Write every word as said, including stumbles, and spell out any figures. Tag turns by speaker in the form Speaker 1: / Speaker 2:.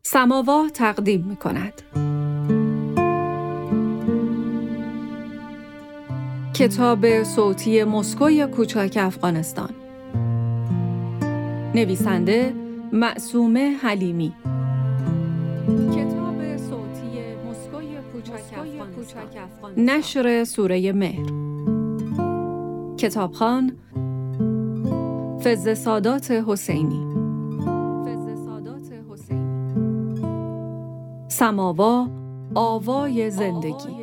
Speaker 1: سماوا تقدیم می کند. کتاب صوتی مسکوی کوچک افغانستان. نویسنده معصومه حلیمی. کتاب صوتی مسکوی کوچک افغانستان. نشر سوره مهر. کتابخوان فضل سادات حسینی. سماوا، آوای زندگی.